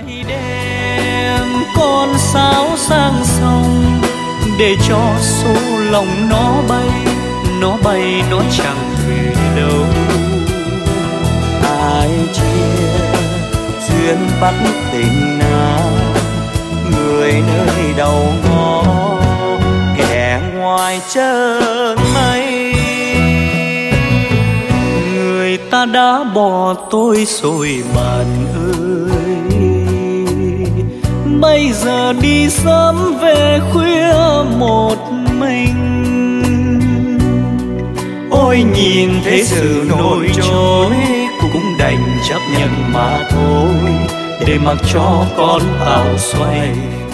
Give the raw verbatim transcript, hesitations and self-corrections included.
đem con sáo sang sông để cho số lòng nó bay, nó bay nó chẳng về đâu. Ai chia duyên bắt tình nào, người nơi đầu ngõ kẻ ngoài chân mây. Người ta đã bỏ tôi rồi bạn ơi, bây giờ đi sớm về khuya một mình. Ôi nhìn thế sự nổi trôi cũng đành chấp nhận mà thôi, để mặc cho con tàu xoay